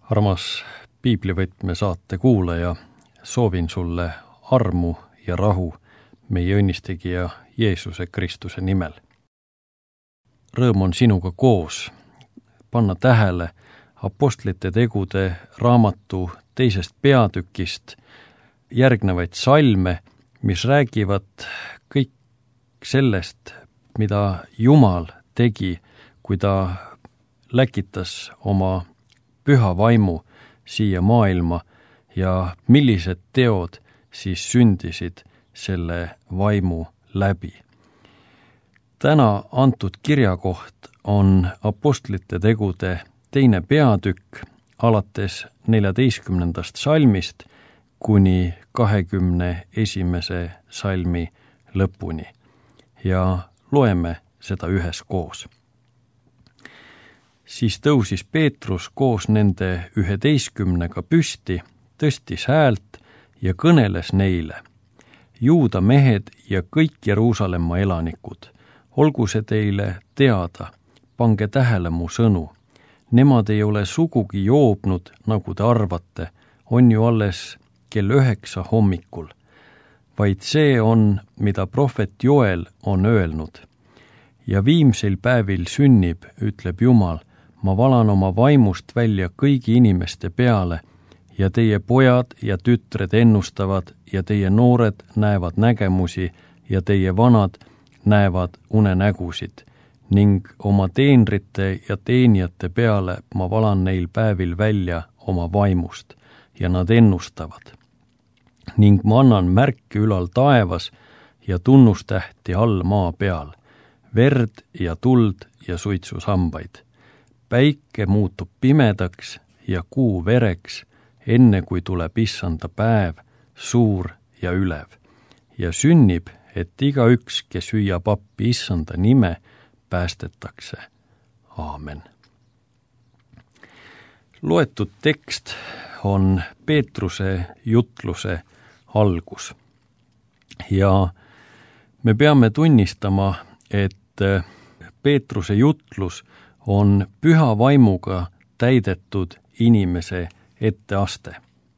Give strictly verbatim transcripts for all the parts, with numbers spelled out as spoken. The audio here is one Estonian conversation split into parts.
Armas Piiblivõtme saate kuulaja, soovin sulle armu ja rahu meie õnnistegija Jeesuse Kristuse nimel. Rõõm on sinuga koos panna tähele Apostlite tegude raamatu teisest peatükist järgnevaid salme, mis räägivad kõik sellest, mida Jumal tegi, kui ta läkitas oma püha vaimu siia maailma ja millised teod siis sündisid selle vaimu läbi. Täna antud kirjakoht on Apostlite tegude teine peatükk alates neljateistkümnendast salmist kuni kahekümne esimese salmi lõpuni ja loeme seda üheskoos. Siis tõusis Peetrus koos nende üheteistkümnega püsti, tõstis häält ja kõneles neile. Juuda mehed ja kõik Jeruusalemma elanikud, olgu see teile teada, pange tähele mu sõnu. Nemad ei ole sugugi joobnud, nagu te arvate, on ju alles kell üheksa hommikul, vaid see on, mida prohvet Joel on öelnud. Ja viimsel päevil sünnib, ütleb Jumal, ma valan oma vaimust välja kõigi inimeste peale ja teie pojad ja tütred ennustavad ja teie noored näevad nägemusi ja teie vanad näevad unenägusid ning oma teenrite ja teenijate peale ma valan neil päevil välja oma vaimust ja nad ennustavad. Ning ma annan märke ülal taevas ja tunnustähti all maa peal, verd ja tuld ja suitsusambaid. Päike muutub pimedaks ja kuu vereks, enne kui tuleb issanda päev, suur ja ülev. Ja sünnib, et igaüks, kes hüüab appi issanda nime, päästetakse. Aamen. Loetud tekst on Peetruse jutluse algus. Ja me peame tunnistama, et Peetruse jutlus on püha vaimuga täidetud inimese etteaste.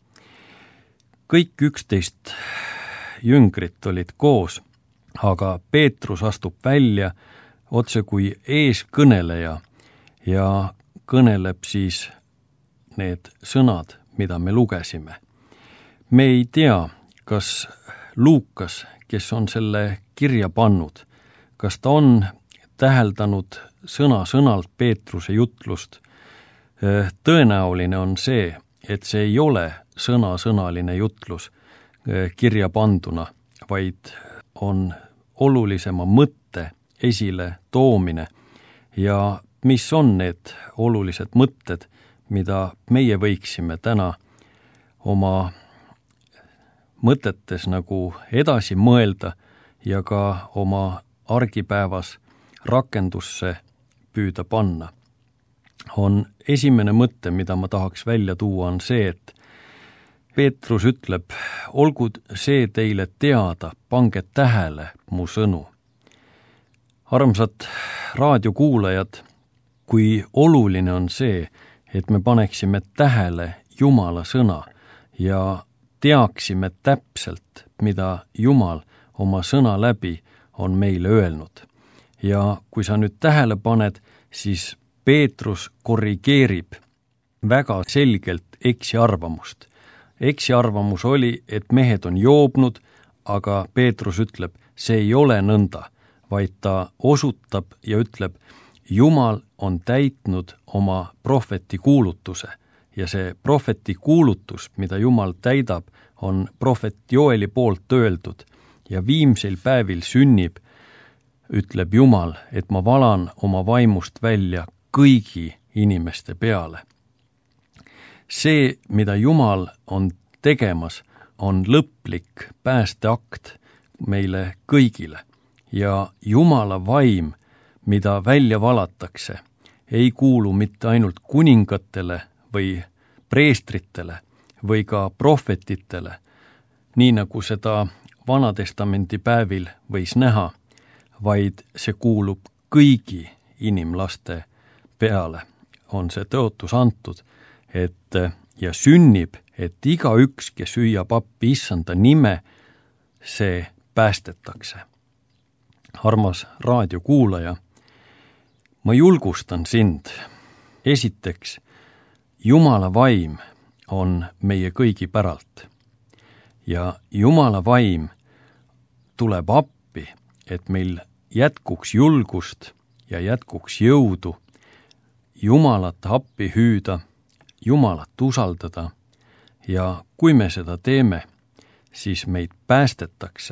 Kõik üksteist jüngrit olid koos, aga Peetrus astub välja otse kui eeskõneleja ja kõneleb siis need sõnad, mida me lugesime. Me ei tea, kas Luukas, kes on selle kirja pannud, kas ta on täheldanud sõna-sõnalt Peetruse jutlust. Tõenäoline on see, et see ei ole sõna-sõnaline jutlus kirja panduna, vaid on olulisema mõtte esile toomine ja mis on need olulised mõtted, mida meie võiksime täna oma mõtetes nagu edasi mõelda ja ka oma argipäevas rakendusse püüda panna. On esimene mõte, mida ma tahaks välja tuua, on see, et Peetrus ütleb, olgu see teile teada, pange tähele mu sõnu. Armsad raadiokuulajad, kui oluline on see, et me paneksime tähele Jumala sõna ja teaksime täpselt, mida Jumal oma sõna läbi on meile öelnud. Ja kui sa nüüd tähele paned, siis Peetrus korrigeerib väga selgelt eksiarvamust. Eksiarvamus oli, et mehed on joobnud, aga Peetrus ütleb, see ei ole nõnda, vaid ta osutab ja ütleb, Jumal on täitnud oma prohveti kuulutuse ja see prohveti kuulutus, mida Jumal täidab, on prohvet Joeli poolt öeldud ja viimsel päevil sünnib, ütleb Jumal, et ma valan oma vaimust välja kõigi inimeste peale. See, mida Jumal on tegemas, on lõplik päästeakt meile kõigile ja Jumala vaim, mida välja valatakse, ei kuulu mitte ainult kuningatele või preestritele või ka prohvetitele, nii nagu seda Vanatestamendi päevil võis näha, vaid see kuulub kõigi inimlaste peale, on see tõotus antud, et ja sünnib, et igaüks, kes hüüab appi issanda nime, see päästetakse. Armas raadiokuulaja, ma julgustan sind. Esiteks, Jumala vaim on meie kõigi päralt ja Jumala vaim tuleb appi, et meil jätkuks julgust ja jätkuks jõudu Jumalat appi hüüda, Jumalat usaldada ja kui me seda teeme, siis meid päästetakse.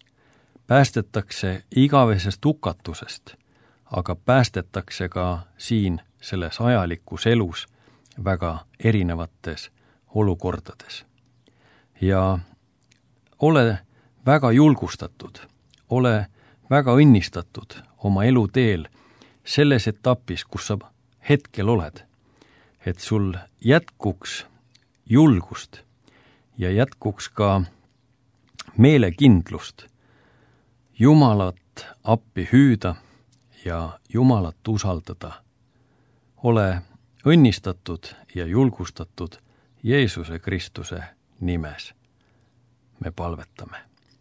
Päästetakse igavesest hukatusest, aga päästetakse ka siin selles ajalikus elus väga erinevates olukordades. Ja ole väga julgustatud, ole väga õnnistatud oma eluteel selles etapis, kus sa hetkel oled, et sul jätkuks julgust ja jätkuks ka meelekindlust Jumalat appi hüüda ja Jumalat usaldada. Ole õnnistatud ja julgustatud Jeesuse Kristuse nimes. Me palvetame.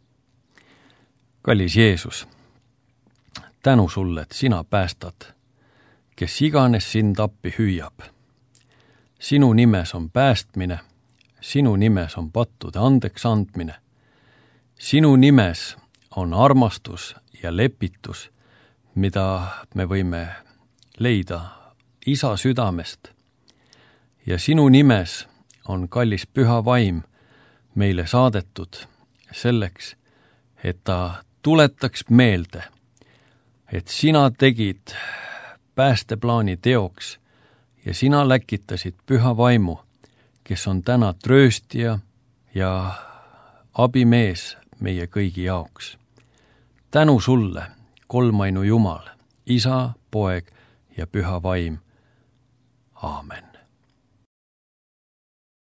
Kallis Jeesus, tänu sulle, et sina päästad, kes iganes sind appi hüüab. Sinu nimes on päästmine, sinu nimes on pattude andeks andmine, sinu nimes on armastus ja lepitus, mida me võime leida isa südamest. Ja sinu nimes on kallis püha vaim meile saadetud selleks, et ta tuletaks meelde, et sina tegid päästeplaani teoks ja sina läkitasid püha vaimu, kes on täna trööstija ja abimees meie kõigi jaoks. Tänu sulle, kolmainu Jumal, Isa, Poeg ja Püha Vaim. Aamen.